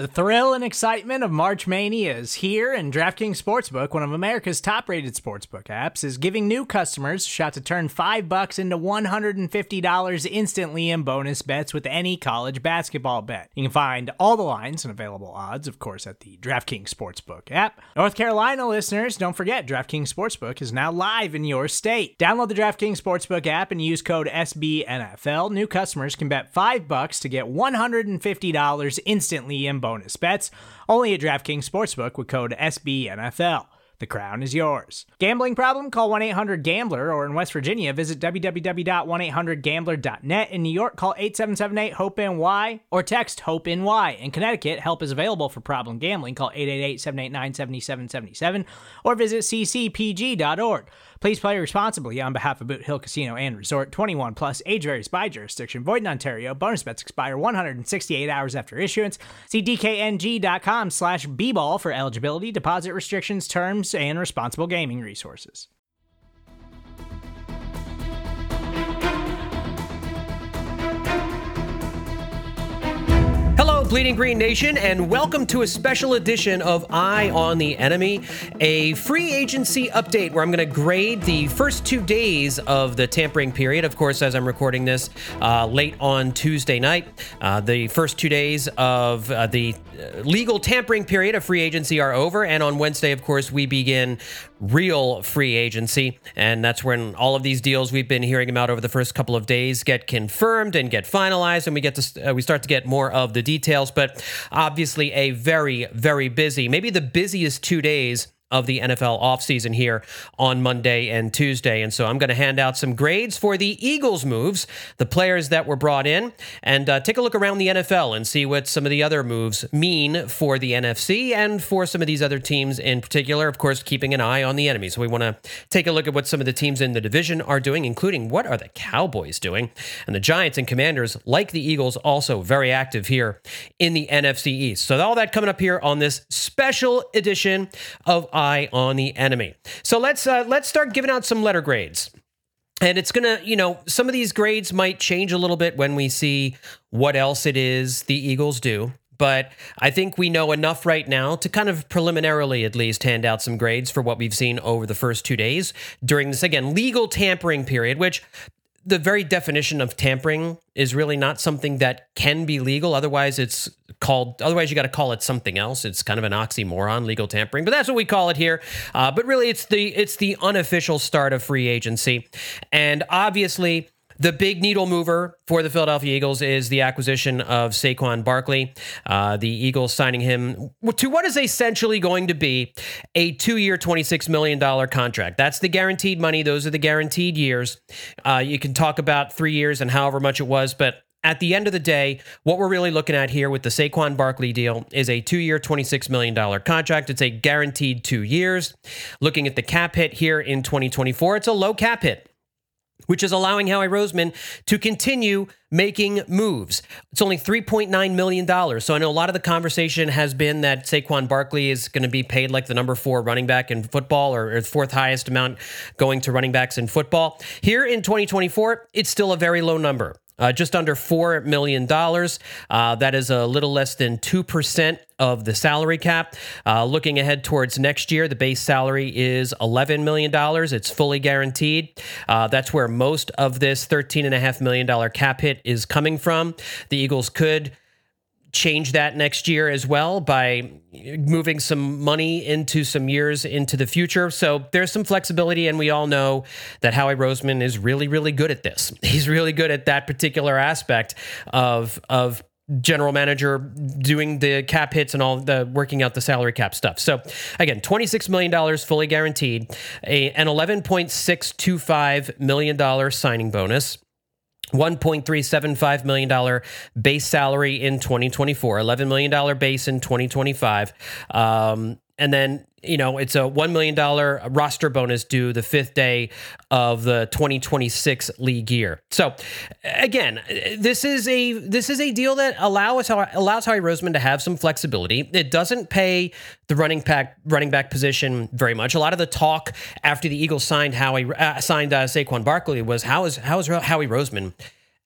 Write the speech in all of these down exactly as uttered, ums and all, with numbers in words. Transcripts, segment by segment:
The thrill and excitement of March Mania is here, and DraftKings Sportsbook, one of America's top-rated sportsbook apps, is giving new customers a shot to turn five bucks into one hundred fifty dollars instantly in bonus bets with any college basketball bet. You can find all the lines and available odds, of course, at the DraftKings Sportsbook app. North Carolina listeners, don't forget, DraftKings Sportsbook is now live in your state. Download the DraftKings Sportsbook app and use code S B N F L. New customers can bet five bucks to get one hundred fifty dollars instantly in bonus bonus bets, only at DraftKings Sportsbook with code S B N F L. The crown is yours. Gambling problem? Call one eight hundred gambler, or in West Virginia, visit w w w dot one eight hundred gambler dot net. In New York, call eight seven seven eight hope N Y or text HOPE-NY. In Connecticut, help is available for problem gambling. Call eight eight eight, seven eight nine, seven seven seven seven or visit c c p g dot org. Please play responsibly on behalf of Boot Hill Casino and Resort. twenty-one plus, age varies by jurisdiction. Void in Ontario. Bonus bets expire one hundred sixty-eight hours after issuance. See d k n g dot com slash b ball for eligibility, deposit restrictions, terms, and responsible gaming resources. Hello, Bleeding Green Nation, and welcome to a special edition of Eye on the Enemy, a free agency update where I'm going to grade the first two days of the tampering period. Of course, as I'm recording this uh, late on Tuesday night, uh, the first two days of uh, the legal tampering period of free agency are over, and on Wednesday, of course, we begin real free agency, and that's when all of these deals we've been hearing about over the first couple of days get confirmed and get finalized, and we get to uh, we start to get more of the details. But obviously, a very, very busy, maybe the busiest two days of the N F L offseason here on Monday and Tuesday. And so I'm going to hand out some grades for the Eagles moves, the players that were brought in, and uh, take a look around the N F L and see what some of the other moves mean for the N F C and for some of these other teams in particular, of course, keeping an eye on the enemy. So we want to take a look at what some of the teams in the division are doing, including what are the Cowboys doing. And the Giants and Commanders, like the Eagles, also very active here in the N F C East. So all that coming up here on this special edition of Eye on the Enemy. So let's uh, let's start giving out some letter grades. And it's going to, you know, some of these grades might change a little bit when we see what else it is the Eagles do. But I think we know enough right now to kind of preliminarily at least hand out some grades for what we've seen over the first two days during this, again, legal tampering period, which the very definition of tampering is really not something that can be legal. Otherwise, it's called, otherwise you got to call it something else. It's kind of an oxymoron, legal tampering, but that's what we call it here. Uh, but really, it's the it's the unofficial start of free agency. And obviously, the big needle mover for the Philadelphia Eagles is the acquisition of Saquon Barkley. Uh, the Eagles signing him to what is essentially going to be a two-year, twenty-six million dollars contract. That's the guaranteed money. Those are the guaranteed years. Uh, you can talk about three years and however much it was, but at the end of the day, what we're really looking at here with the Saquon Barkley deal is a two-year, twenty-six million dollars contract. It's a guaranteed two years. Looking at the cap hit here in twenty twenty-four, it's a low cap hit, which is allowing Howie Roseman to continue making moves. It's only three point nine million dollars. So I know a lot of the conversation has been that Saquon Barkley is going to be paid like the number four running back in football, or, or fourth highest amount going to running backs in football. Here in twenty twenty-four, it's still a very low number. Uh, just under four million dollars. Uh, that is a little less than two percent of the salary cap. Uh, looking ahead towards next year, the base salary is eleven million dollars. It's fully guaranteed. Uh, that's where most of this thirteen point five million dollars cap hit is coming from. The Eagles could change that next year as well by moving some money into some years into the future. So there's some flexibility, and we all know that Howie Roseman is really, really good at this. He's really good at that particular aspect of of general manager doing the cap hits and all the working out the salary cap stuff. So again, twenty-six million dollars fully guaranteed, a, an eleven point six two five million dollars signing bonus, one point three seven five million dollars base salary in twenty twenty-four, eleven million dollars base in twenty twenty-five. Um, and then, you know, it's a one million dollars roster bonus due the fifth day of the twenty twenty-six league year. So again, this is a this is a deal that allows allows Howie Roseman to have some flexibility. It doesn't pay the running back running back position very much. A lot of the talk after the Eagles signed Howie uh, signed uh, Saquon Barkley was how is how is Howie Roseman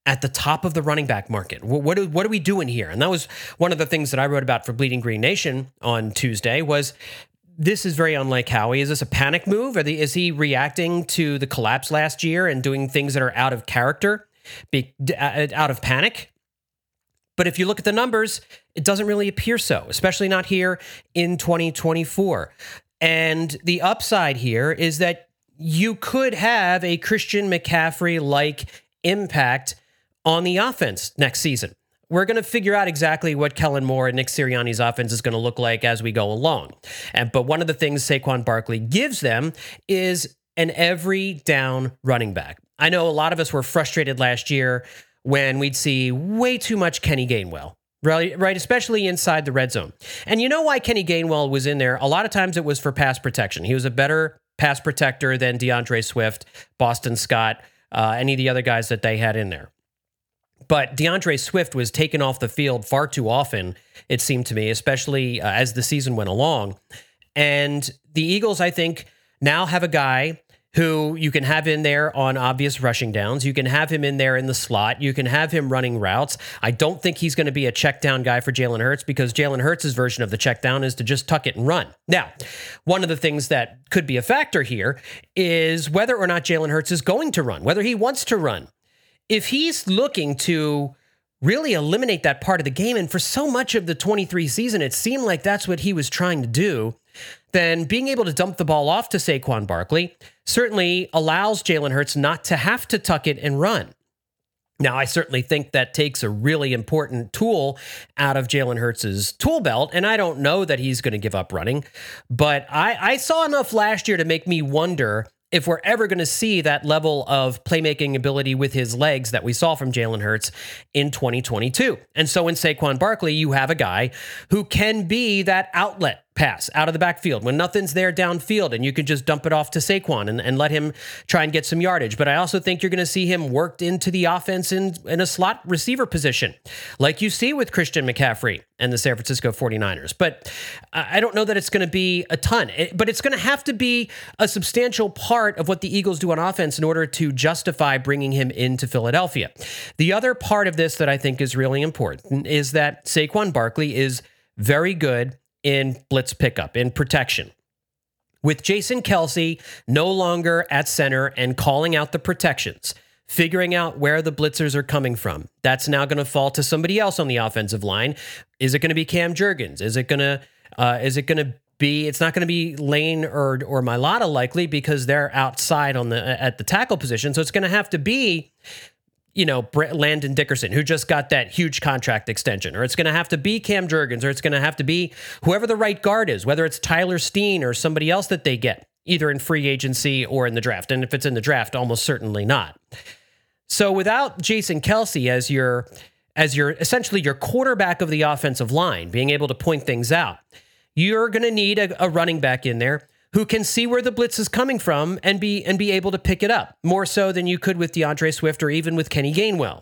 at the top of the running back market. What, what, what are we doing here? And that was one of the things that I wrote about for Bleeding Green Nation on Tuesday was this is very unlike Howie. Is this a panic move? Are the, is he reacting to the collapse last year and doing things that are out of character, be, out of panic? But if you look at the numbers, it doesn't really appear so, especially not here in twenty twenty-four. And the upside here is that you could have a Christian McCaffrey-like impact on the offense next season. We're going to figure out exactly what Kellen Moore and Nick Sirianni's offense is going to look like as we go along. And, but one of the things Saquon Barkley gives them is an every down running back. I know a lot of us were frustrated last year when we'd see way too much Kenny Gainwell, right? Right, especially inside the red zone. And you know why Kenny Gainwell was in there? A lot of times it was for pass protection. He was a better pass protector than DeAndre Swift, Boston Scott, uh, any of the other guys that they had in there. But DeAndre Swift was taken off the field far too often, it seemed to me, especially uh, as the season went along. And the Eagles, I think, now have a guy who you can have in there on obvious rushing downs. You can have him in there in the slot. You can have him running routes. I don't think he's going to be a check down guy for Jalen Hurts because Jalen Hurts' version of the check down is to just tuck it and run. Now, one of the things that could be a factor here is whether or not Jalen Hurts is going to run, whether he wants to run. If he's looking to really eliminate that part of the game, and for so much of the twenty-three season, it seemed like that's what he was trying to do, then being able to dump the ball off to Saquon Barkley certainly allows Jalen Hurts not to have to tuck it and run. Now, I certainly think that takes a really important tool out of Jalen Hurts' tool belt, and I don't know that he's going to give up running, but I, I saw enough last year to make me wonder if we're ever going to see that level of playmaking ability with his legs that we saw from Jalen Hurts in twenty twenty-two. And so in Saquon Barkley, you have a guy who can be that outlet pass out of the backfield when nothing's there downfield, and you can just dump it off to Saquon and, and let him try and get some yardage. But I also think you're going to see him worked into the offense in, in a slot receiver position, like you see with Christian McCaffrey and the San Francisco forty-niners. But I don't know that it's going to be a ton, but it's going to have to be a substantial part of what the Eagles do on offense in order to justify bringing him into Philadelphia. The other part of this that I think is really important is that Saquon Barkley is very good in blitz pickup, in protection. With Jason Kelce no longer at center and calling out the protections, figuring out where the blitzers are coming from, that's now going to fall to somebody else on the offensive line. Is it going to be Cam Jurgens? Is it going to uh, is it going to be? It's not going to be Lane or or Mailata likely because they're outside on the at the tackle position. So it's going to have to be, you know, Landon Dickerson, who just got that huge contract extension, or it's going to have to be Cam Jurgens, or it's going to have to be whoever the right guard is, whether it's Tyler Steen or somebody else that they get, either in free agency or in the draft. And if it's in the draft, almost certainly not. So without Jason Kelce as your, as your essentially your quarterback of the offensive line, being able to point things out, you're going to need a, a running back in there who can see where the blitz is coming from and be and be able to pick it up, more so than you could with DeAndre Swift or even with Kenny Gainwell.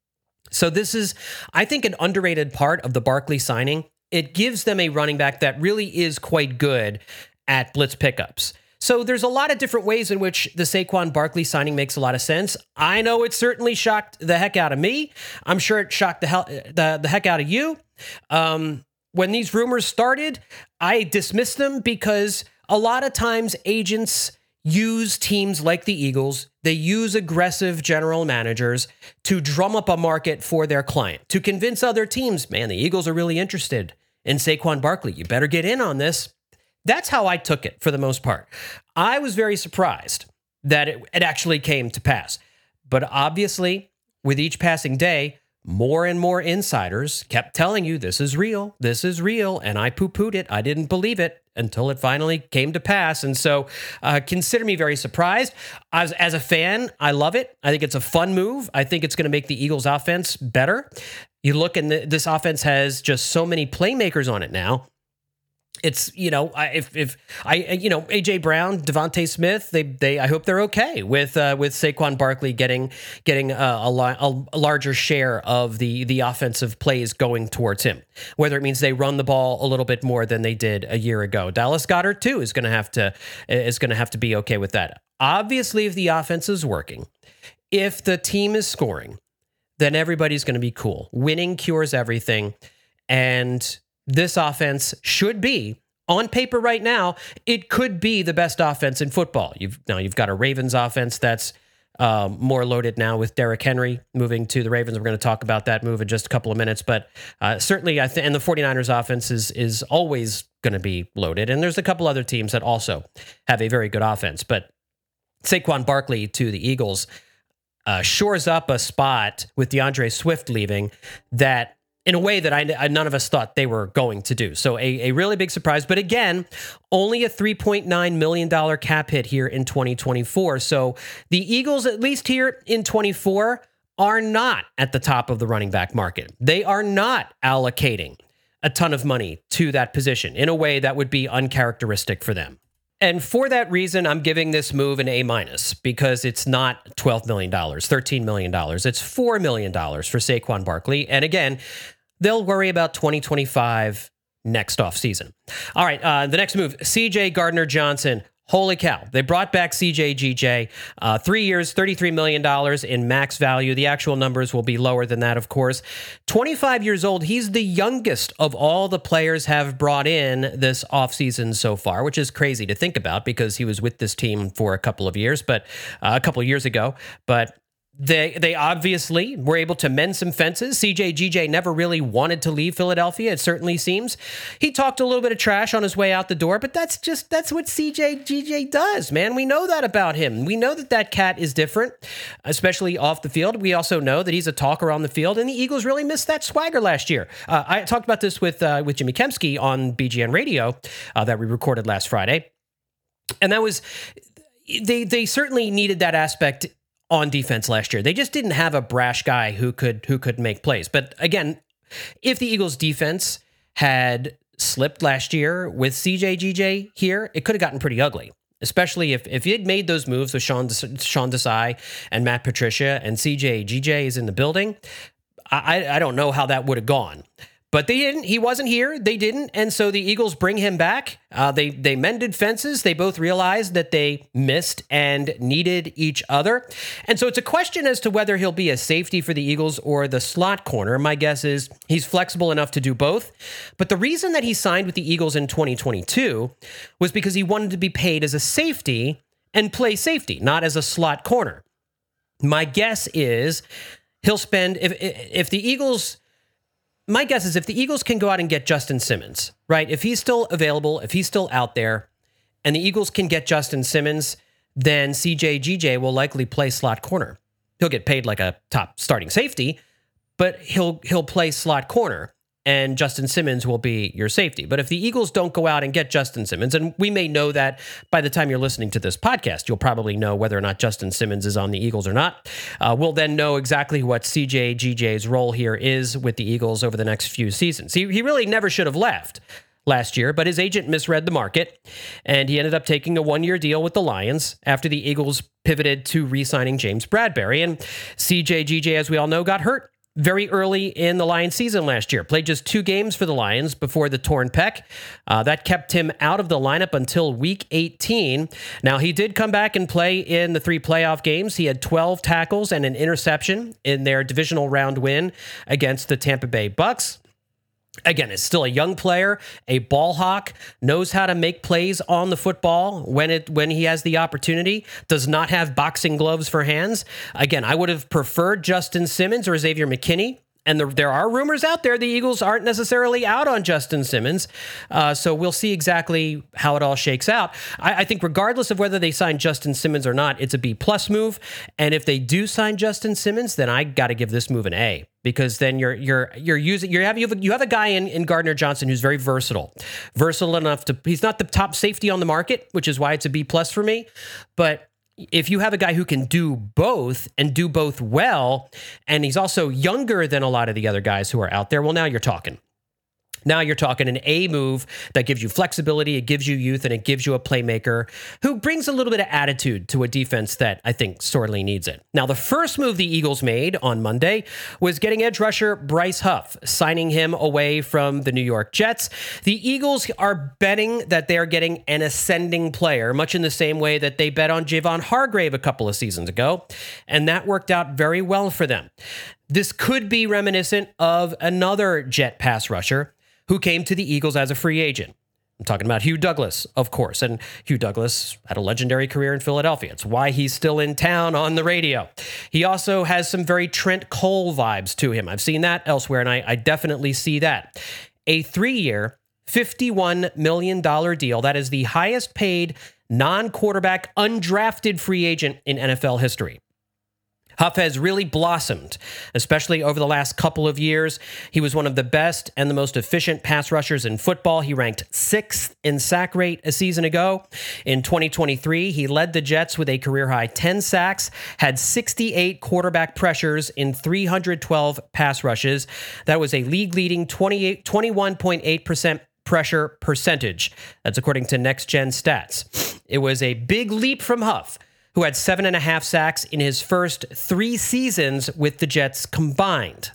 So this is, I think, an underrated part of the Barkley signing. It gives them a running back that really is quite good at blitz pickups. So there's a lot of different ways in which the Saquon Barkley signing makes a lot of sense. I know it certainly shocked the heck out of me. I'm sure it shocked the hell, the, the heck out of you. Um, when these rumors started, I dismissed them because a lot of times agents use teams like the Eagles. They use aggressive general managers to drum up a market for their client, to convince other teams, man, the Eagles are really interested in Saquon Barkley. You better get in on this. That's how I took it for the most part. I was very surprised that it, it actually came to pass. But obviously, with each passing day, more and more insiders kept telling you this is real, this is real, and I poo-pooed it. I didn't believe it until it finally came to pass. And so uh, consider me very surprised. As, as a fan, I love it. I think it's a fun move. I think it's going to make the Eagles offense better. You look, and this offense has just so many playmakers on it now. It's, you know, I, if if I, you know, A J Brown, Devontae Smith, they they I hope they're okay with uh, with Saquon Barkley getting getting uh, a, a, a larger share of the the offensive plays going towards him. Whether it means they run the ball a little bit more than they did a year ago. Dallas Goedert too is going to have to is going to have to be okay with that. Obviously, if the offense is working, if the team is scoring, then everybody's going to be cool. Winning cures everything. And this offense should be, on paper right now, it could be the best offense in football. You've now you've got a Ravens offense that's um, more loaded now with Derrick Henry moving to the Ravens. We're going to talk about that move in just a couple of minutes. But uh, certainly, I think, and the 49ers offense is, is always going to be loaded. And there's a couple other teams that also have a very good offense. But Saquon Barkley to the Eagles uh, shores up a spot with DeAndre Swift leaving that, in a way that I, I none of us thought they were going to do. So a, a really big surprise. But again, only a three point nine million dollars cap hit here in twenty twenty-four. So the Eagles, at least here in twenty-four, are not at the top of the running back market. They are not allocating a ton of money to that position in a way that would be uncharacteristic for them. And for that reason, I'm giving this move an A minus because it's not twelve million dollars, thirteen million dollars. It's four million dollars for Saquon Barkley. And again, they'll worry about twenty twenty-five next offseason. All right, uh, the next move, C J Gardner-Johnson. Holy cow. They brought back C J G J. Uh, three years, thirty-three million dollars in max value. The actual numbers will be lower than that, of course. twenty-five years old. He's the youngest of all the players have brought in this offseason so far, which is crazy to think about because he was with this team for a couple of years, but uh, a couple of years ago. But They they obviously were able to mend some fences. C J G J never really wanted to leave Philadelphia, it certainly seems. He talked a little bit of trash on his way out the door, but that's just, that's what C J G J does, man. We know that about him. We know that that cat is different, especially off the field. We also know that he's a talker on the field, and the Eagles really missed that swagger last year. Uh, I talked about this with, uh, with Jimmy Kempski on B G N Radio uh, that we recorded last Friday. And that was, they they certainly needed that aspect on defense last year. They just didn't have a brash guy who could who could make plays. But again, if the Eagles defense had slipped last year with C J G J here, it could have gotten pretty ugly. Especially if if you had made those moves with Sean Sean Desai and Matt Patricia and C J G J is in the building, I I don't know how that would have gone. But they didn't. He wasn't here. They didn't. And so the Eagles bring him back. Uh, they they mended fences. They both realized that they missed and needed each other. And so it's a question as to whether he'll be a safety for the Eagles or the slot corner. My guess is he's flexible enough to do both. But the reason that he signed with the Eagles in twenty twenty-two was because he wanted to be paid as a safety and play safety, not as a slot corner. My guess is he'll spend, if if the Eagles... My guess is if the Eagles can go out and get Justin Simmons, right? If he's still available, if he's still out there, and the Eagles can get Justin Simmons, then C J G J will likely play slot corner. He'll get paid like a top starting safety, but he'll he'll play slot corner, and Justin Simmons will be your safety. But if the Eagles don't go out and get Justin Simmons, and we may know that by the time you're listening to this podcast, you'll probably know whether or not Justin Simmons is on the Eagles or not. Uh, we'll then know exactly what C J G J's role here is with the Eagles over the next few seasons. He, he really never should have left last year, but his agent misread the market, and he ended up taking a one-year deal with the Lions after the Eagles pivoted to re-signing James Bradberry. And C J G J, as we all know, got hurt very early in the Lions season last year. Played just two games for the Lions before the torn pec. Uh, that kept him out of the lineup until week eighteen. Now, he did come back and play in the three playoff games. He had twelve tackles and an interception in their divisional round win against the Tampa Bay Bucks. Again, is still a young player, a ball hawk, knows how to make plays on the football when it when he has the opportunity, does not have boxing gloves for hands. Again, I would have preferred Justin Simmons or Xavier McKinney. And there, there are rumors out there the Eagles aren't necessarily out on Justin Simmons. Uh, so we'll see exactly how it all shakes out. I, I think regardless of whether they sign Justin Simmons or not, it's a B-plus move. And if they do sign Justin Simmons, then I got to give this move an A. Because then you're you're you're using you have you have a, you have a guy in, in Gardner Johnson who's very versatile, versatile enough to he's not the top safety on the market, which is why it's a B plus for me. But if you have a guy who can do both and do both well, and he's also younger than a lot of the other guys who are out there, well, now you're talking. Now you're talking an A move that gives you flexibility, it gives you youth, and it gives you a playmaker who brings a little bit of attitude to a defense that I think sorely needs it. Now, the first move the Eagles made on Monday was getting edge rusher Bryce Huff, signing him away from the New York Jets. The Eagles are betting that they are getting an ascending player, much in the same way that they bet on Javon Hargrave a couple of seasons ago, and that worked out very well for them. This could be reminiscent of another Jet pass rusher who came to the Eagles as a free agent. I'm talking about Hugh Douglas, of course. And Hugh Douglas had a legendary career in Philadelphia. It's why he's still in town on the radio. He also has some very Trent Cole vibes to him. I've seen that elsewhere, and I, I definitely see that. A three-year, fifty-one million dollars deal. That is the highest paid non-quarterback undrafted free agent in N F L history. Huff has really blossomed, especially over the last couple of years. He was one of the best and the most efficient pass rushers in football. He ranked sixth in sack rate a season ago. In twenty twenty-three, he led the Jets with a career-high ten sacks, had sixty-eight quarterback pressures in three hundred twelve pass rushes. That was a league-leading twenty-one point eight percent pressure percentage. That's according to Next Gen Stats. It was a big leap from Huff, who had seven and a half sacks in his first three seasons with the Jets combined.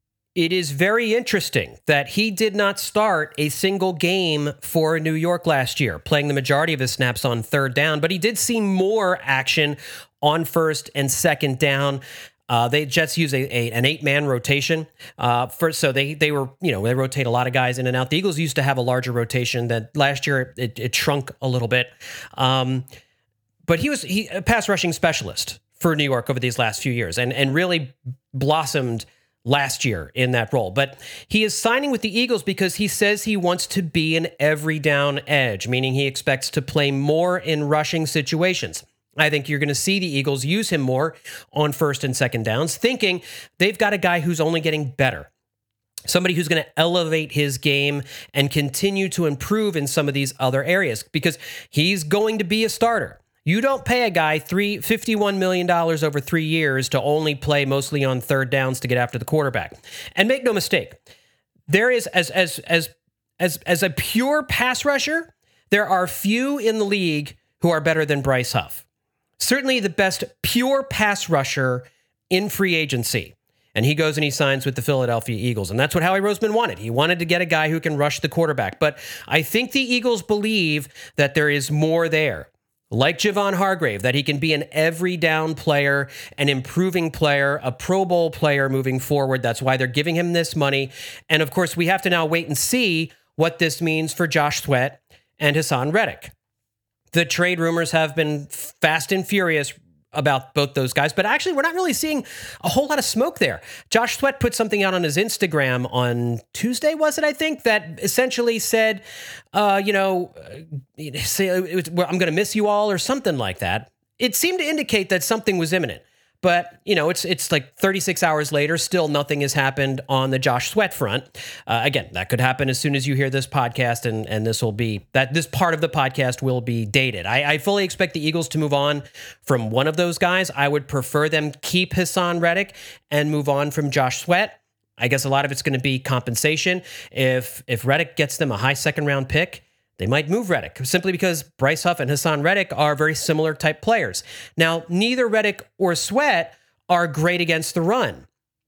It is very interesting that he did not start a single game for New York last year, playing the majority of his snaps on third down, but he did see more action on first and second down. Uh, they Jets use a, a an eight-man rotation. Uh, for, so they they were, you know, they rotate a lot of guys in and out. The Eagles used to have a larger rotation. That last year it, it shrunk a little bit. Um, But he was he, a pass rushing specialist for New York over these last few years and, and really blossomed last year in that role. But he is signing with the Eagles because he says he wants to be an every down edge, meaning he expects to play more in rushing situations. I think you're going to see the Eagles use him more on first and second downs, thinking they've got a guy who's only getting better. Somebody who's going to elevate his game and continue to improve in some of these other areas because he's going to be a starter. You don't pay a guy three, fifty-one million dollars over three years to only play mostly on third downs to get after the quarterback. And make no mistake, there is, as as as as as a pure pass rusher, there are few in the league who are better than Bryce Huff. Certainly the best pure pass rusher in free agency. And he goes and he signs with the Philadelphia Eagles. And that's what Howie Roseman wanted. He wanted to get a guy who can rush the quarterback. But I think the Eagles believe that there is more there. Like Javon Hargrave, that he can be an every down player, an improving player, a Pro Bowl player moving forward. That's why they're giving him this money. And of course, we have to now wait and see what this means for Josh Sweat and Hassan Reddick. The trade rumors have been fast and furious about both those guys, but actually we're not really seeing a whole lot of smoke there. Josh Sweat put something out on his Instagram on Tuesday, was it, I think, that essentially said, uh, you know, say, I'm going to miss you all or something like that. It seemed to indicate that something was imminent. But, you know, it's it's like thirty-six hours later, still nothing has happened on the Josh Sweat front. Uh, again, that could happen as soon as you hear this podcast, and and this will be, that this part of the podcast will be dated. I, I fully expect the Eagles to move on from one of those guys. I would prefer them keep Hassan Reddick and move on from Josh Sweat. I guess a lot of it's going to be compensation. If if Reddick gets them a high second round pick, they might move Reddick simply because Bryce Huff and Hassan Reddick are very similar type players. Now, neither Reddick or Sweat are great against the run.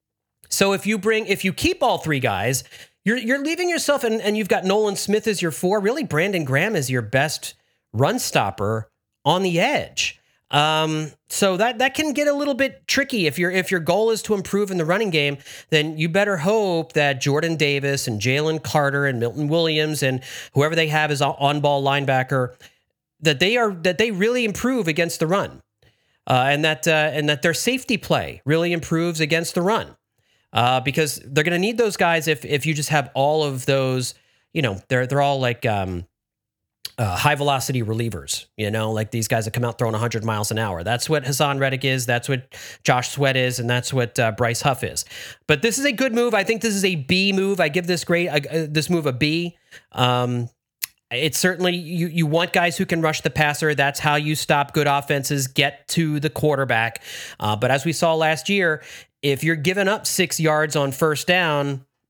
So if you bring, if you keep all three guys, you're you're leaving yourself, and, and you've got Nolan Smith as your four, really Brandon Graham is your best run stopper on the edge. Um, so that, that can get a little bit tricky. If your if your goal is to improve in the running game, then you better hope that Jordan Davis and Jalen Carter and Milton Williams and whoever they have as on-ball linebacker, that they are that they really improve against the run, uh, and that uh, and that their safety play really improves against the run, uh, because they're going to need those guys. If if you just have all of those, you know, they're they're all like. Um, Uh, high velocity relievers, you know, like these guys that come out throwing one hundred miles an hour. That's what Hassan Reddick is. That's what Josh Sweat is. And that's what uh, Bryce Huff is. But this is a good move. I think this is a B move. I give this great, uh, this move a B. Um, it's certainly, you, you want guys who can rush the passer. That's how you stop good offenses, get to the quarterback. Uh, but as we saw last year, if you're giving up six yards on first down,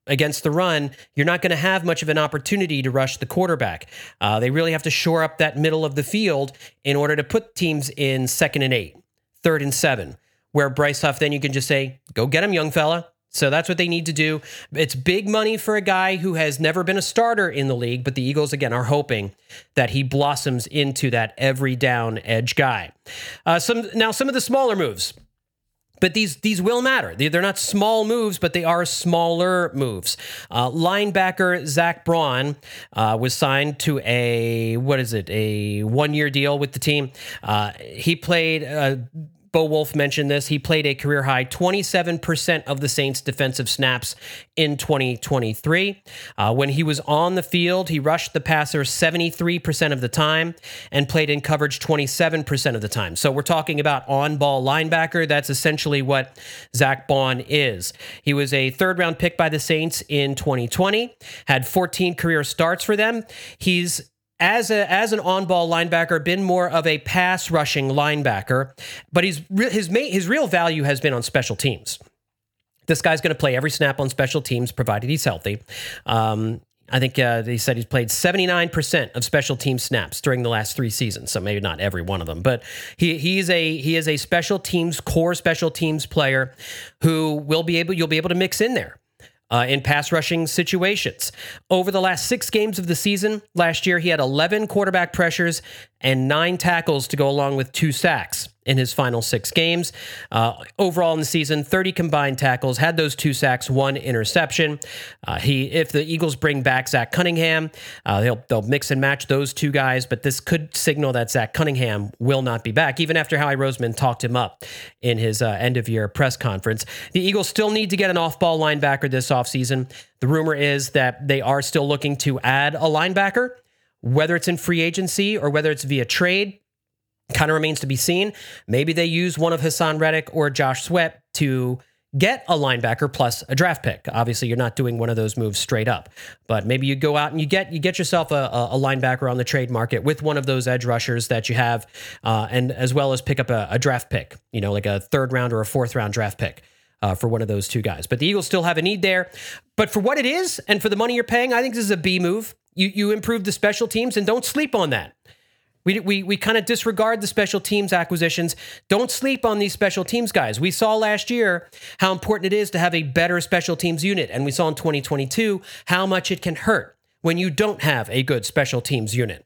against the run, you're not going to have much of an opportunity to rush the quarterback. Uh, they really have to shore up that middle of the field in order to put teams in second and eight, third and seven, where Bryce Huff, then you can just say, go get him, young fella. So that's what they need to do. It's big money for a guy who has never been a starter in the league, but the Eagles, again, are hoping that he blossoms into that every down edge guy. Uh, some Now, some of the smaller moves. But these these will matter. They're not small moves, but they are smaller moves. Uh, linebacker Zach Braun uh, was signed to a, what is it, a one-year deal with the team. Uh, he played... Uh, Bo Wolf mentioned this. He played a career-high twenty-seven percent of the Saints' defensive snaps in twenty twenty-three. Uh, when he was on the field, he rushed the passer seventy-three percent of the time and played in coverage twenty-seven percent of the time. So we're talking about on-ball linebacker. That's essentially what Zach Braun is. He was a third-round pick by the Saints in twenty twenty, had fourteen career starts for them. He's As a as an on-ball linebacker, been more of a pass-rushing linebacker, but he's his main, his real value has been on special teams. This guy's going to play every snap on special teams, provided he's healthy. Um, I think uh, they said he's played seventy-nine percent of special team snaps during the last three seasons, so maybe not every one of them, but he he's a he is a special teams core special teams player who will be able you'll be able to mix in there. Uh, in pass rushing situations. Over the last six games of the season, last year, he had eleven quarterback pressures and nine tackles to go along with two sacks in his final six games. Uh, overall in the season, thirty combined tackles, had those two sacks, one interception. Uh, he, if the Eagles bring back Zach Cunningham, uh, they'll they'll mix and match those two guys, but this could signal that Zach Cunningham will not be back, even after Howie Roseman talked him up in his uh, end-of-year press conference. The Eagles still need to get an off-ball linebacker this offseason. The rumor is that they are still looking to add a linebacker, whether it's in free agency or whether it's via trade. Kind of remains to be seen. Maybe they use one of Hassan Reddick or Josh Sweat to get a linebacker plus a draft pick. Obviously, you're not doing one of those moves straight up, but maybe you go out and you get you get yourself a, a linebacker on the trade market with one of those edge rushers that you have, uh, and as well as pick up a, a draft pick, you know, like a third round or a fourth round draft pick uh, for one of those two guys. But the Eagles still have a need there. But for what it is and for the money you're paying, I think this is a B move. You you improve the special teams and don't sleep on that. We we we kind of disregard the special teams acquisitions. Don't sleep on these special teams guys. We saw last year how important it is to have a better special teams unit, and we saw in twenty twenty-two how much it can hurt when you don't have a good special teams unit.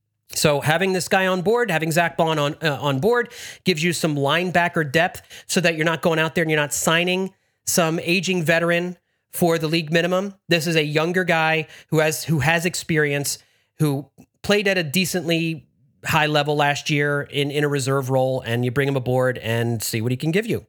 So having this guy on board, having Zach Braun on uh, on board, gives you some linebacker depth so that you're not going out there and you're not signing some aging veteran for the league minimum. This is a younger guy who has who has experience, who played at a decently high level last year in, in a reserve role, and you bring him aboard and see what he can give you.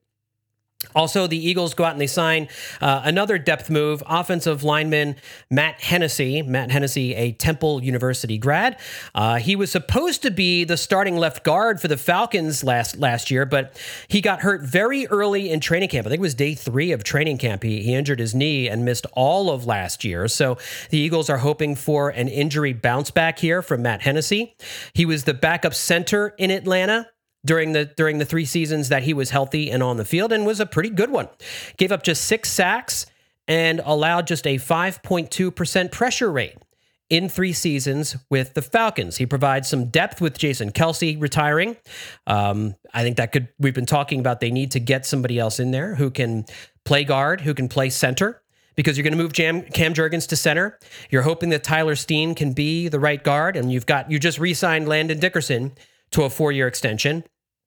Also, the Eagles go out and they sign uh, another depth move, offensive lineman Matt Hennessy. Matt Hennessy, a Temple University grad. Uh, he was supposed to be the starting left guard for the Falcons last last year, but he got hurt very early in training camp. I think it was day three of training camp. He, he injured his knee and missed all of last year. So the Eagles are hoping for an injury bounce back here from Matt Hennessy. He was the backup center in Atlanta during the during the three seasons that he was healthy and on the field, and was a pretty good one. Gave up just six sacks and allowed just a five point two percent pressure rate in three seasons with the Falcons. He provides some depth with Jason Kelce retiring. Um, I think that could, we've been talking about they need to get somebody else in there who can play guard, who can play center, because you're going to move Jam, Cam Jurgens to center. You're hoping that Tyler Steen can be the right guard, and you've got, you just re-signed Landon Dickerson to a four-year extension.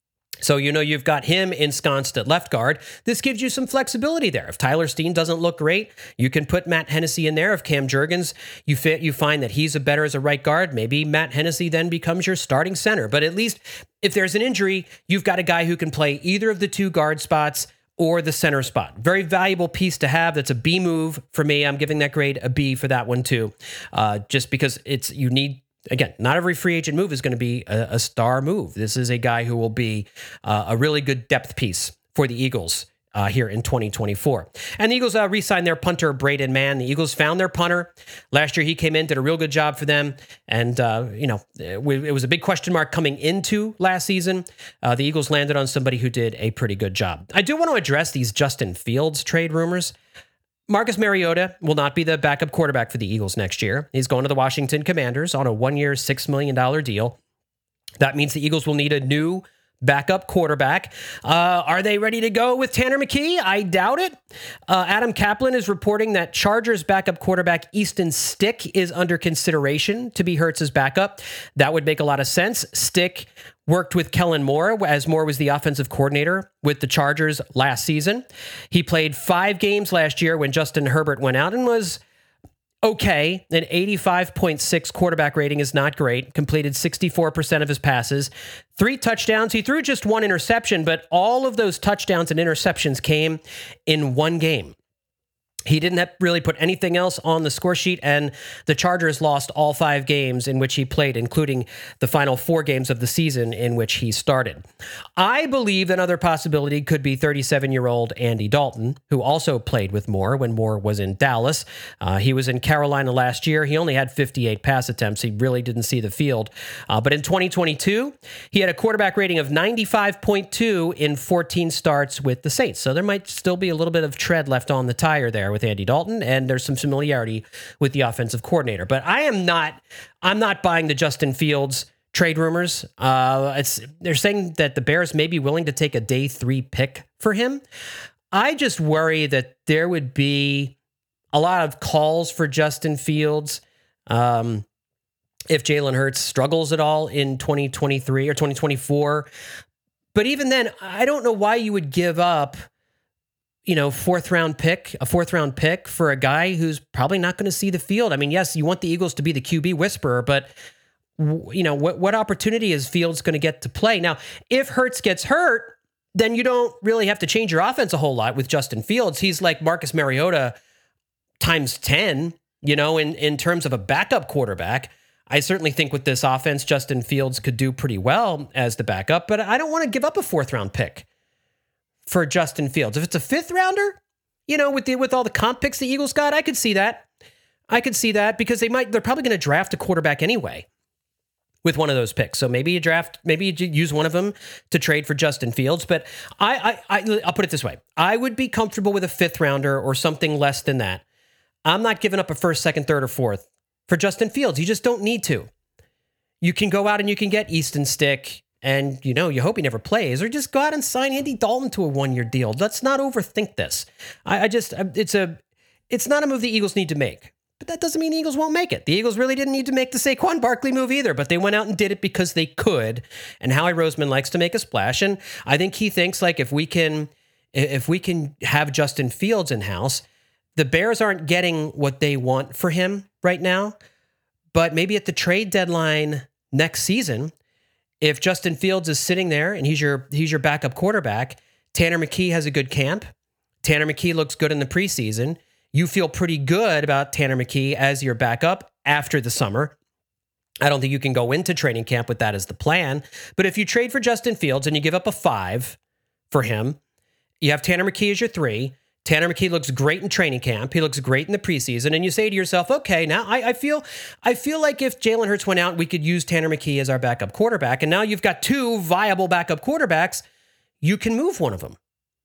So you know you've got him ensconced at left guard. This gives you some flexibility there. If Tyler Steen doesn't look great, you can put Matt Hennessy in there. If Cam Jurgens, you fit, you find that he's a better as a right guard, maybe Matt Hennessy then becomes your starting center. But at least if there's an injury, you've got a guy who can play either of the two guard spots or the center spot. Very valuable piece to have. That's a B move for me. I'm giving that grade a B for that one too, uh, just because it's you need. Again, not every free agent move is going to be a, a star move. This is a guy who will be uh, a really good depth piece for the Eagles uh, here in twenty twenty-four. And the Eagles uh, re-signed their punter, Braden Mann. The Eagles found their punter. Last year he came in, did a real good job for them. And, uh, you know, it, it was a big question mark coming into last season. Uh, the Eagles landed on somebody who did a pretty good job. I do want to address these Justin Fields trade rumors. Marcus Mariota will not be the backup quarterback for the Eagles next year. He's going to the Washington Commanders on a one-year, six million dollars deal. That means the Eagles will need a new backup quarterback. Uh, are they ready to go with Tanner McKee? I doubt it. Uh, Adam Kaplan is reporting that Chargers backup quarterback Easton Stick is under consideration to be Hurts's backup. That would make a lot of sense. Stick worked with Kellen Moore as Moore was the offensive coordinator with the Chargers last season. He played five games last year when Justin Herbert went out and was okay. An eighty-five point six quarterback rating is not great. Completed sixty-four percent of his passes. Three touchdowns. He threw just one interception, but all of those touchdowns and interceptions came in one game. He didn't have really put anything else on the score sheet, and the Chargers lost all five games in which he played, including the final four games of the season in which he started. I believe another possibility could be thirty-seven-year-old Andy Dalton, who also played with Moore when Moore was in Dallas. Uh, he was in Carolina last year. He only had fifty-eight pass attempts. He really didn't see the field. Uh, but in twenty twenty-two, he had a quarterback rating of ninety-five point two in fourteen starts with the Saints. So there might still be a little bit of tread left on the tire there with Andy Dalton, and there's some familiarity with the offensive coordinator. But I am not, I'm not buying the Justin Fields trade rumors. Uh, it's they're saying that the Bears may be willing to take a day three pick for him. I just worry that there would be a lot of calls for Justin Fields um, if Jalen Hurts struggles at all in twenty twenty-three or twenty twenty-four. But even then, I don't know why you would give up, you know, fourth round pick, a fourth round pick for a guy who's probably not going to see the field. I mean, yes, you want the Eagles to be the Q B whisperer, but you know, what, what opportunity is Fields going to get to play? Now, if Hurts gets hurt, then you don't really have to change your offense a whole lot with Justin Fields. He's like Marcus Mariota times ten, you know, in, in terms of a backup quarterback. I certainly think with this offense, Justin Fields could do pretty well as the backup, but I don't want to give up a fourth round pick for Justin Fields. If it's a fifth rounder, you know, with the with all the comp picks the Eagles got, I could see that. I could see that because they might, they're probably going to draft a quarterback anyway with one of those picks. So maybe you draft, maybe you use one of them to trade for Justin Fields. But I, I, I I'll put it this way: I would be comfortable with a fifth rounder or something less than that. I'm not giving up a first, second, third, or fourth for Justin Fields. You just don't need to. You can go out and you can get Easton Stick. And, you know, you hope he never plays, or just go out and sign Andy Dalton to a one-year deal. Let's not overthink this. I, I just, it's a, it's not a move the Eagles need to make, but that doesn't mean the Eagles won't make it. The Eagles really didn't need to make the Saquon Barkley move either, but they went out and did it because they could. And Howie Roseman likes to make a splash. And I think he thinks like if we can, if we can have Justin Fields in-house, the Bears aren't getting what they want for him right now, but maybe at the trade deadline next season, if Justin Fields is sitting there and he's your he's your backup quarterback, Tanner McKee has a good camp. Tanner McKee looks good in the preseason. You feel pretty good about Tanner McKee as your backup after the summer. I don't think you can go into training camp with that as the plan. But if you trade for Justin Fields and you give up a five for him, you have Tanner McKee as your three. Tanner McKee looks great in training camp. He looks great in the preseason. And you say to yourself, okay, now I, I feel I feel like if Jalen Hurts went out, we could use Tanner McKee as our backup quarterback. And now you've got two viable backup quarterbacks. You can move one of them.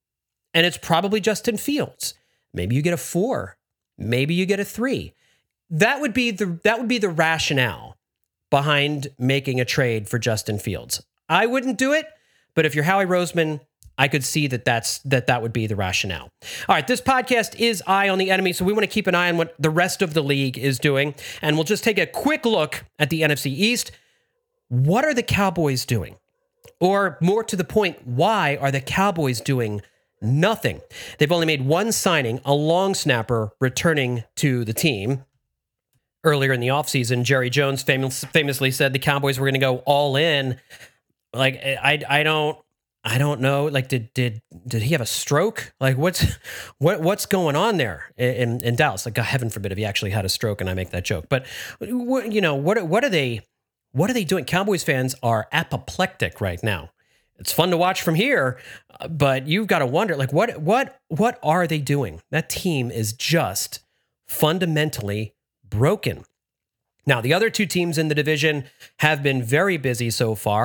And it's probably Justin Fields. Maybe you get a four. Maybe you get a three. That would be the that would be the rationale behind making a trade for Justin Fields. I wouldn't do it, but if you're Howie Roseman, I could see that that's, that that would be the rationale. All right, this podcast is Eye on the Enemy, so we want to keep an eye on what the rest of the league is doing, and we'll just take a quick look at the N F C East. What are the Cowboys doing? Or more to the point, why are the Cowboys doing nothing? They've only made one signing, a long snapper returning to the team. Earlier in the offseason, Jerry Jones famous, famously said the Cowboys were going to go all in. Like, I, I don't... I don't know. Like, did did did he have a stroke? Like, what's what what's going on there in in Dallas? Like, God, heaven forbid if he actually had a stroke and I make that joke. But what, you know, what what are they what are they doing? Cowboys fans are apoplectic right now. It's fun to watch from here, but you've got to wonder, like, what what what are they doing? That team is just fundamentally broken. Now, the other two teams in the division have been very busy so far.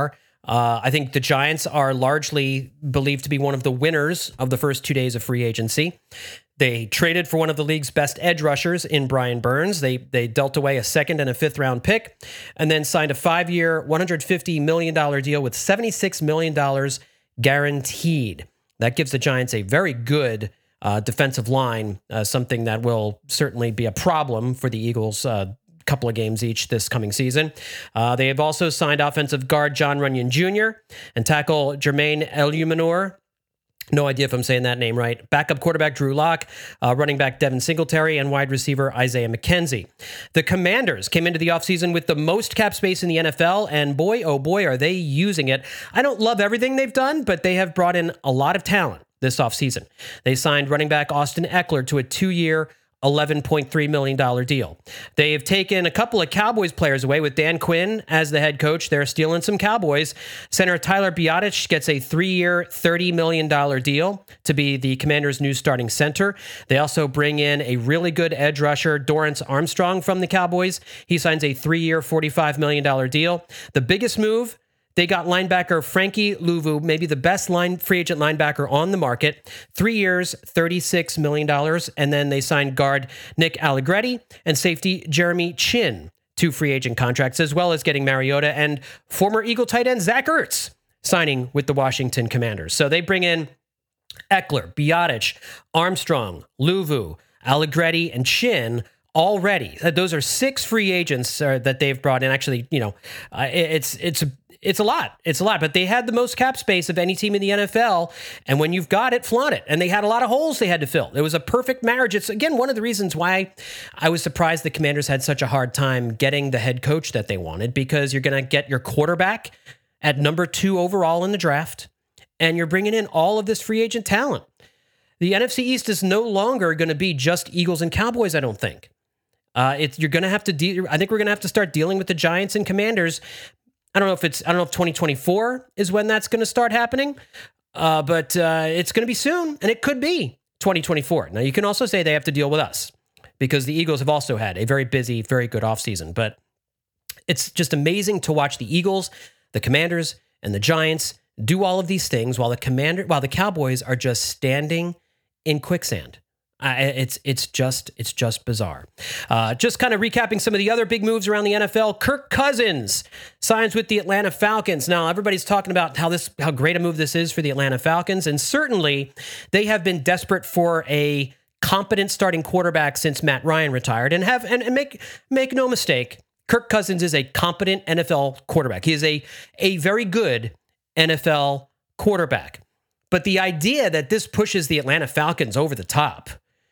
Uh, I think the Giants are largely believed to be one of the winners of the first two days of free agency. They traded for one of the league's best edge rushers in Brian Burns. They they dealt away a second and a fifth round pick, and then signed a five-year, one hundred fifty million dollars deal with seventy-six million dollars guaranteed. That gives the Giants a very good uh, defensive line, uh, something that will certainly be a problem for the Eagles uh, couple of games each this coming season. Uh, they have also signed offensive guard John Runyon Junior and tackle Jermaine Eluemunor. No idea if I'm saying that name right. Backup quarterback Drew Lock, uh, running back Devin Singletary, and wide receiver Isaiah McKenzie. The Commanders came into the offseason with the most cap space in the N F L, and boy, oh boy, are they using it. I don't love everything they've done, but they have brought in a lot of talent this offseason. They signed running back Austin Eckler to a two-year, eleven point three million dollars deal. They have taken a couple of Cowboys players away with Dan Quinn as the head coach. They're stealing some Cowboys. Center Tyler Biadasz gets a three-year, thirty million dollars deal to be the Commanders' new starting center. They also bring in a really good edge rusher, Dorrance Armstrong from the Cowboys. He signs a three-year, forty-five million dollars deal. The biggest move, they got linebacker Frankie Luvu, maybe the best line free agent linebacker on the market. Three years, thirty-six million dollars. And then they signed guard Nick Allegretti and safety Jeremy Chin, two free agent contracts, as well as getting Mariota and former Eagle tight end Zach Ertz signing with the Washington Commanders. So they bring in Eckler, Biadasz, Armstrong, Luvu, Allegretti, and Chin already. Those are six free agents uh, that they've brought in. Actually, you know, uh, it's it's It's a lot. It's a lot. But they had the most cap space of any team in the N F L. And when you've got it, flaunt it. And they had a lot of holes they had to fill. It was a perfect marriage. It's, again, one of the reasons why I was surprised the Commanders had such a hard time getting the head coach that they wanted, because you're going to get your quarterback at number two overall in the draft, and you're bringing in all of this free agent talent. The N F C East is no longer going to be just Eagles and Cowboys, I don't think. Uh, it's, you're going to have to deal. I think we're going to have to start dealing with the Giants and Commanders. I don't know if it's, I don't know if twenty twenty-four is when that's going to start happening, uh, but uh, it's going to be soon, and it could be twenty twenty-four. Now, you can also say they have to deal with us, because the Eagles have also had a very busy, very good offseason, but it's just amazing to watch the Eagles, the Commanders, and the Giants do all of these things while the Commander, while the Cowboys are just standing in quicksand. Uh, it's it's just it's just bizarre. Uh, just kind of recapping some of the other big moves around the N F L. Kirk Cousins signs with the Atlanta Falcons. Now, everybody's talking about how this how great a move this is for the Atlanta Falcons, and certainly they have been desperate for a competent starting quarterback since Matt Ryan retired. And have and, and make make no mistake, Kirk Cousins is a competent N F L quarterback. He is a a very good N F L quarterback. But the idea that this pushes the Atlanta Falcons over the top.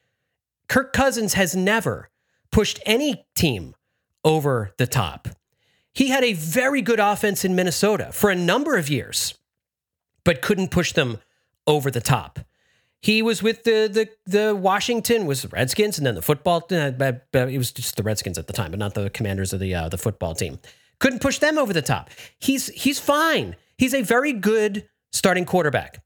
Kirk Cousins has never pushed any team over the top. He had a very good offense in Minnesota for a number of years, but couldn't push them over the top. He was with the the the Washington was the Redskins, and then the football. Uh, it was just the Redskins at the time, but not the Commanders of the uh, the football team. Couldn't push them over the top. He's he's fine. He's a very good starting quarterback.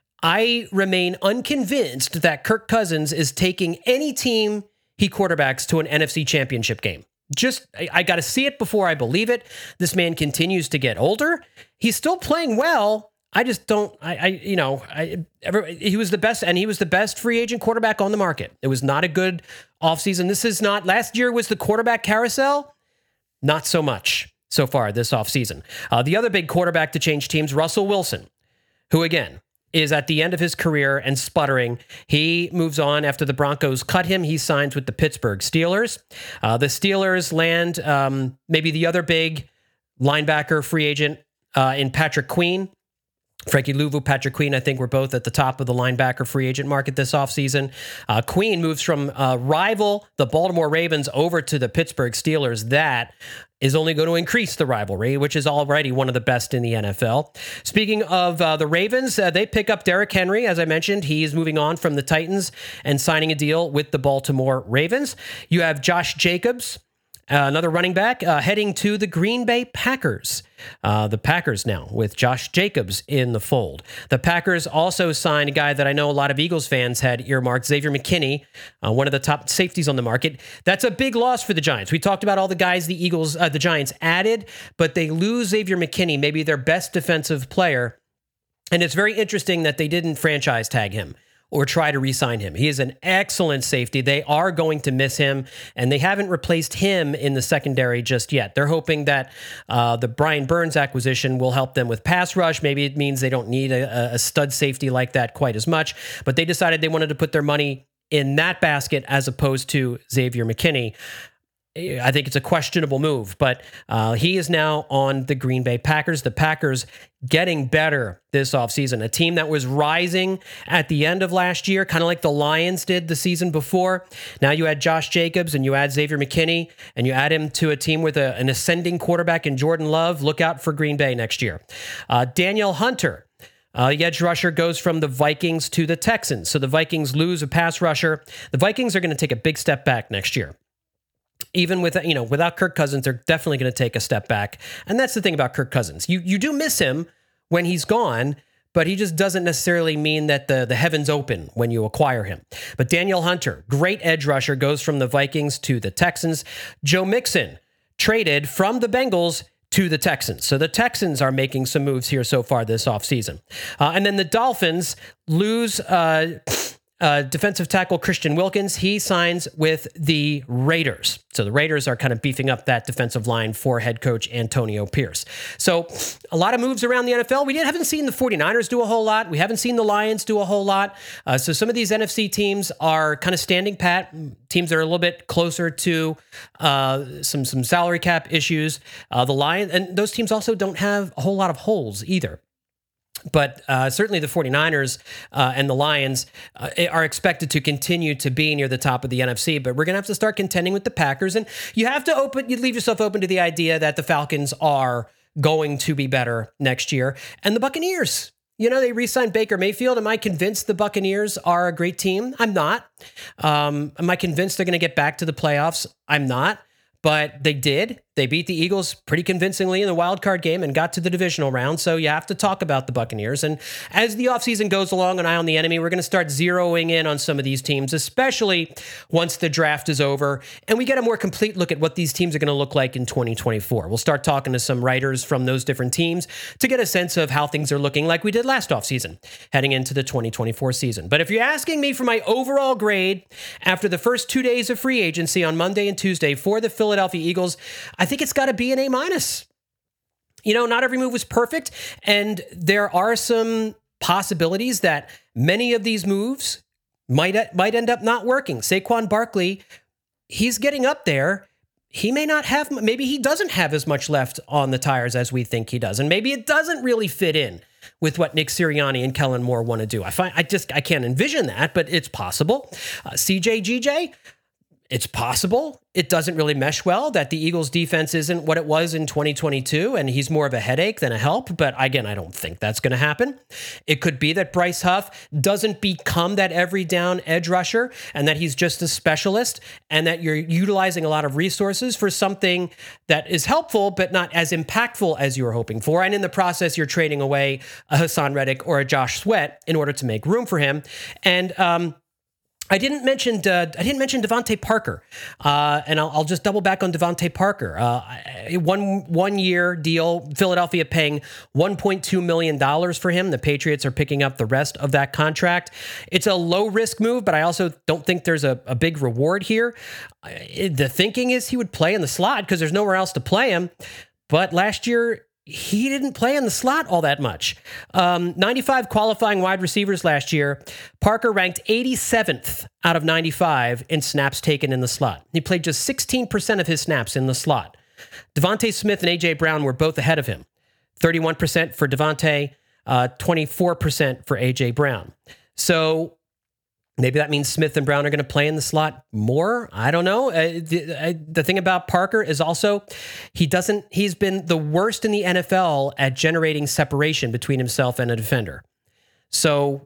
I remain unconvinced that Kirk Cousins is taking any team he quarterbacks to an N F C championship game. Just, I, I got to see it before I believe it. This man continues to get older. He's still playing well. I just don't, I, I you know, I, ever, he was the best, and he was the best free agent quarterback on the market. It was not a good offseason. This is not, last year was the quarterback carousel. Not so much so far this offseason. Uh, the other big quarterback to change teams, Russell Wilson, who again, is at the end of his career and sputtering. He moves on after the Broncos cut him. He signs with the Pittsburgh Steelers. Uh, the Steelers land um, maybe the other big linebacker free agent uh, in Patrick Queen. Frankie Luvu, Patrick Queen, I think we're both at the top of the linebacker free agent market this offseason. Uh, Queen moves from uh, rival, the Baltimore Ravens, over to the Pittsburgh Steelers. That is only going to increase the rivalry, which is already one of the best in the N F L. Speaking of uh, the Ravens, uh, they pick up Derrick Henry. As I mentioned, he's moving on from the Titans and signing a deal with the Baltimore Ravens. You have Josh Jacobs Uh, another running back uh, heading to the Green Bay Packers. Uh, the Packers now with Josh Jacobs in the fold. The Packers also signed a guy that I know a lot of Eagles fans had earmarked, Xavier McKinney, uh, one of the top safeties on the market. That's a big loss for the Giants. We talked about all the guys the Eagles, uh, the Giants added, but they lose Xavier McKinney, maybe their best defensive player. And it's very interesting that they didn't franchise tag him or try to re-sign him. He is an excellent safety. They are going to miss him, and they haven't replaced him in the secondary just yet. They're hoping that uh, the Brian Burns acquisition will help them with pass rush. Maybe it means they don't need a, a stud safety like that quite as much, but they decided they wanted to put their money in that basket as opposed to Xavier McKinney. I think it's a questionable move, but uh, he is now on the Green Bay Packers. The Packers getting better this offseason. A team that was rising at the end of last year, kind of like the Lions did the season before. Now you add Josh Jacobs and you add Xavier McKinney and you add him to a team with a, an ascending quarterback in Jordan Love. Look out for Green Bay next year. Uh, Danielle Hunter. Uh, the edge rusher goes from the Vikings to the Texans. So the Vikings lose a pass rusher. The Vikings are going to take a big step back next year. Even with, you know, without Kirk Cousins, they're definitely going to take a step back. And that's the thing about Kirk Cousins. You you do miss him when he's gone, but he just doesn't necessarily mean that the, the heavens open when you acquire him. But Danielle Hunter, great edge rusher, goes from the Vikings to the Texans. Joe Mixon, traded from the Bengals to the Texans. So the Texans are making some moves here so far this offseason. Uh, and then the Dolphins lose... Uh, Uh, defensive tackle Christian Wilkins, he signs with the Raiders. So the Raiders are kind of beefing up that defensive line for head coach Antonio Pierce. So a lot of moves around the N F L. We didn't, haven't seen the 49ers do a whole lot. We haven't seen the Lions do a whole lot. Uh, so some of these N F C teams are kind of standing pat. Teams that are a little bit closer to uh, some, some salary cap issues. Uh, the Lions, and those teams also don't have a whole lot of holes either. But uh, certainly the 49ers uh, and the Lions uh, are expected to continue to be near the top of the N F C, but we're going to have to start contending with the Packers. And you have to open, you leave yourself open to the idea that the Falcons are going to be better next year. And the Buccaneers, you know, they re-signed Baker Mayfield. Am I convinced the Buccaneers are a great team? I'm not. Um, am I convinced they're going to get back to the playoffs? I'm not. But they did. They beat the Eagles pretty convincingly in the wild card game and got to the divisional round. So you have to talk about the Buccaneers. And as the offseason goes along on Eye on the Enemy, we're going to start zeroing in on some of these teams, especially once the draft is over and we get a more complete look at what these teams are going to look like in twenty twenty-four. We'll start talking to some writers from those different teams to get a sense of how things are looking like we did last offseason heading into the twenty twenty-four season. But if you're asking me for my overall grade after the first two days of free agency on Monday and Tuesday for the Philadelphia Eagles, I think it's got to be an A minus. You know, not every move was perfect, and there are some possibilities that many of these moves might might end up not working. Saquon Barkley, he's getting up there. He may not have, maybe he doesn't have as much left on the tires as we think he does, and maybe it doesn't really fit in with what Nick Sirianni and Kellen Moore want to do. I find I just I can't envision that, but it's possible. Uh, C J G J. It's possible it doesn't really mesh well, that the Eagles defense isn't what it was in twenty twenty-two, and he's more of a headache than a help. But again, I don't think that's going to happen. It could be that Bryce Huff doesn't become that every down edge rusher, and that he's just a specialist, and that you're utilizing a lot of resources for something that is helpful, but not as impactful as you were hoping for. And in the process, you're trading away a Hassan Reddick or a Josh Sweat in order to make room for him. And, um, I didn't mention uh, I didn't mention Devontae Parker, uh, and I'll, I'll just double back on Devontae Parker. Uh, one one year deal, Philadelphia paying one point two million dollars for him. The Patriots are picking up the rest of that contract. It's a low risk move, but I also don't think there's a, a big reward here. The thinking is he would play in the slot because there's nowhere else to play him. But last year, he didn't play in the slot all that much. Um, ninety-five qualifying wide receivers last year. Parker ranked eighty-seventh out of ninety-five in snaps taken in the slot. He played just sixteen percent of his snaps in the slot. Devontae Smith and A J Brown were both ahead of him. thirty-one percent for Devontae, uh, twenty-four percent for A J Brown. So maybe that means Smith and Brown are going to play in the slot more. I don't know. Uh, the, uh, the thing about Parker is also he doesn't. He's been the worst in the N F L at generating separation between himself and a defender. So,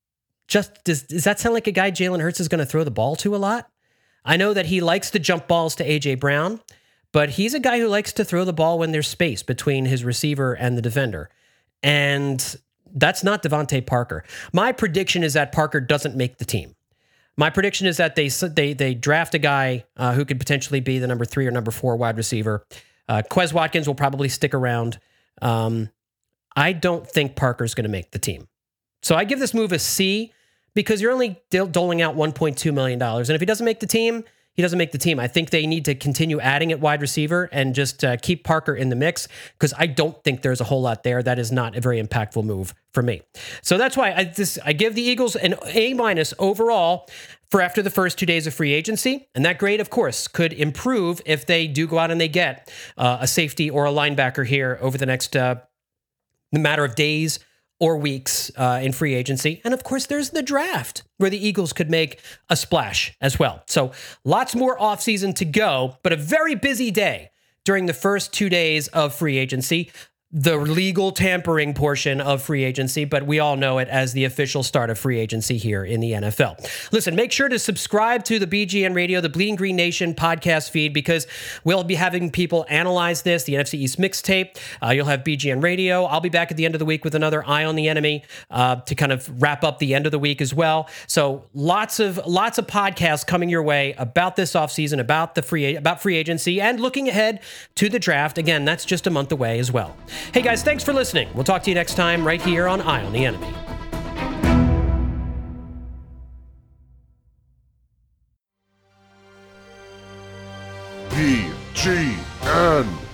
just does, does that sound like a guy Jalen Hurts is going to throw the ball to a lot? I know that he likes to jump balls to A J Brown, but he's a guy who likes to throw the ball when there's space between his receiver and the defender. And that's not Devontae Parker. My prediction is that Parker doesn't make the team. My prediction is that they they they draft a guy uh, who could potentially be the number three or number four wide receiver. Uh, Quez Watkins will probably stick around. Um, I don't think Parker's going to make the team. So I give this move a C because you're only doling out one point two million dollars. And if he doesn't make the team, he doesn't make the team. I think they need to continue adding at wide receiver and just uh, keep Parker in the mix because I don't think there's a whole lot there. That is not a very impactful move for me. So that's why I, this, I give the Eagles an A minus overall for after the first two days of free agency. And that grade, of course, could improve if they do go out and they get uh, a safety or a linebacker here over the next uh, matter of days or weeks uh, in free agency. And of course, there's the draft where the Eagles could make a splash as well. So lots more offseason to go, but a very busy day during the first two days of free agency. The legal tampering portion of free agency, but we all know it as the official start of free agency here in the N F L. Listen, make sure to subscribe to the B G N Radio, the Bleeding Green Nation podcast feed, because we'll be having people analyze this, the N F C East mixtape. Uh, you'll have B G N Radio. I'll be back at the end of the week with another Eye on the Enemy uh, to kind of wrap up the end of the week as well. So lots of lots of podcasts coming your way about this offseason, about the free about free agency, and looking ahead to the draft. Again, that's just a month away as well. Hey guys, thanks for listening. We'll talk to you next time right here on Eye on the Enemy. B G N